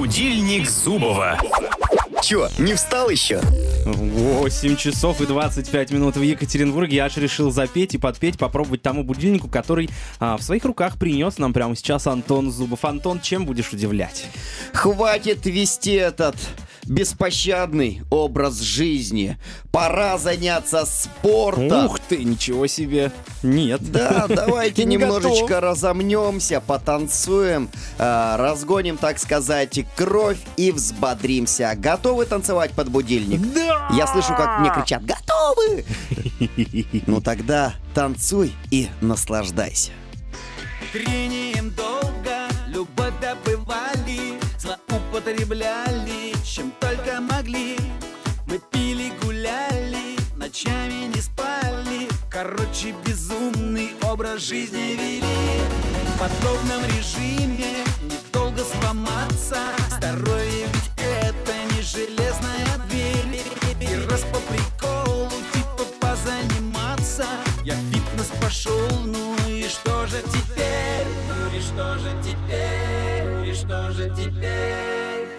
Будильник Зубова. Чё, не встал еще? 8 часов и 25 минут в Екатеринбурге. Я аж решил запеть и подпеть, попробовать тому будильнику, который в своих руках принес нам прямо сейчас Антон Зубов. Антон, чем будешь удивлять? Хватит вести этот беспощадный образ жизни. Пора заняться спортом. Ух ты, ничего себе. Нет. Да, давайте Я не немножечко готов. разомнемся, потанцуем, разгоним, так сказать, кровь и взбодримся. Готовы танцевать под будильник? Да! Я слышу, как мне кричат: готовы! Ну тогда танцуй и наслаждайся. Трением долго любовь добывали, злоупотребляли, чем только могли. Мы пили, гуляли, ночами не спали. Короче, безумный образ жизни вели. В подобном режиме недолго сломаться. Здоровье ведь это не железная дверь. И раз по приколу типа позаниматься, я в фитнес пошел, ну и что же теперь? Ну и что же теперь? И что же теперь?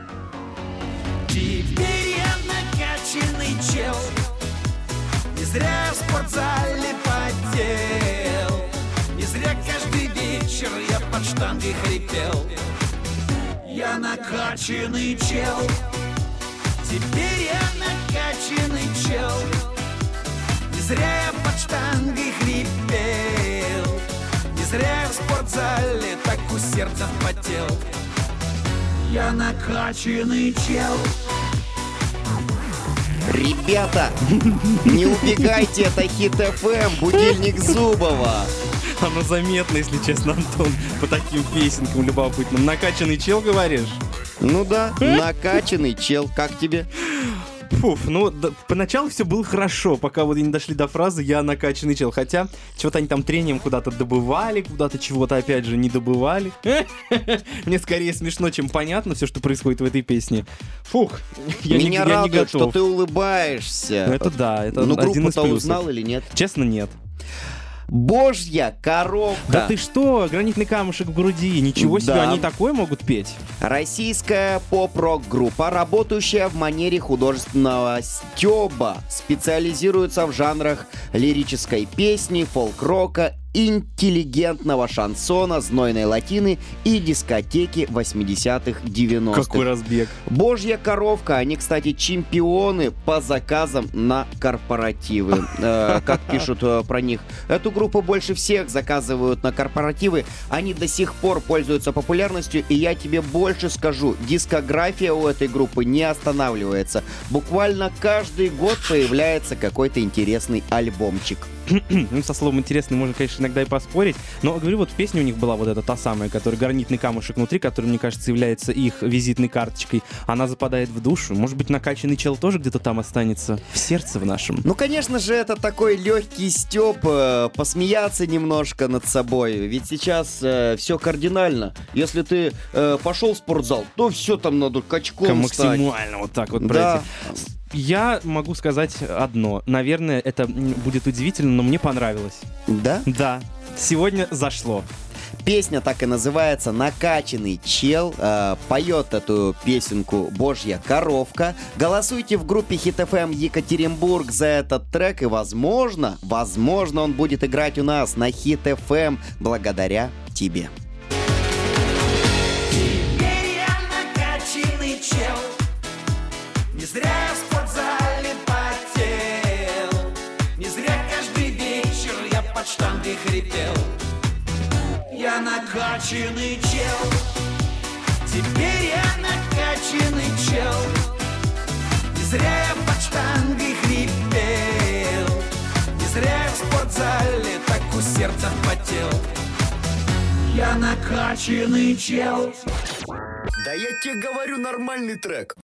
Теперь я накачанный чел. Не зря в спортзале потел. Не зря каждый вечер я под штангой хрипел. Я накачанный чел. Теперь я накачанный чел. Не зря я под штангой хрипел. Не зря я в спортзале так усердно потел. Я накачанный чел. Ребята, не убегайте, это Хит ФМ, будильник Зубова. Оно заметно, если честно, Антон, по таким песенкам любопытным. Накачанный чел, говоришь? Ну да, накачанный чел, как тебе? Фуф, поначалу все было хорошо, пока вот и не дошли до фразы «я накачанный чел». Хотя, чего-то они там трением куда-то добывали, куда-то чего-то, опять же, не добывали. Мне скорее смешно, чем понятно все, что происходит в этой песне. Фух, я Меня не радует, готов. что ты улыбаешься. Это да, это Ну, один из группу-то плюсов. узнал или нет? Честно, нет. Божья коровка. Да ты что, гранитный камушек в груди, ничего себе, Да. они такое могут петь? Российская поп-рок-группа, работающая в манере художественного стёба, специализируется в жанрах лирической песни, фолк-рока, интеллигентного шансона, знойной латины и дискотеки 80-х, 90-х. Какой разбег. Божья коровка, они, кстати, чемпионы по заказам на корпоративы. Как пишут про них. Эту группу больше всех заказывают на корпоративы. Они до сих пор пользуются популярностью, и я тебе больше скажу, дискография у этой группы не останавливается. Буквально каждый год появляется какой-то интересный альбомчик. Ну, со словом «интересный» можно, конечно, иногда и поспорить. Но, говорю, вот песня у них была вот эта та самая, которая гранитный камушек внутри, который, мне кажется, является их визитной карточкой. Она западает в душу. Может быть, накачанный чел тоже где-то там останется в сердце в нашем. Ну, конечно же, это такой легкий стёб, посмеяться немножко над собой. Ведь сейчас все кардинально. Если ты пошел в спортзал, то все там надо качком стать. Максимально вот так вот Да. пройти. Я могу сказать одно. Наверное, это будет удивительно, но мне понравилось. Да? Да, сегодня зашло. Песня так и называется «Накачанный чел». Поет эту песенку «Божья коровка». Голосуйте в группе Хит ФМ Екатеринбург за этот трек. И возможно, он будет играть у нас на Хит ФМ благодаря тебе. Теперь я накачанный чел. Не зря я в спортзале потел. Не зря каждый вечер я под штангой хрипел. Я накачанный чел. Теперь я накачанный чел. Не зря я под штангой хрипел. Не зря я в спортзале так усердно потел. Я накачанный чел. Да я тебе говорю, нормальный трек.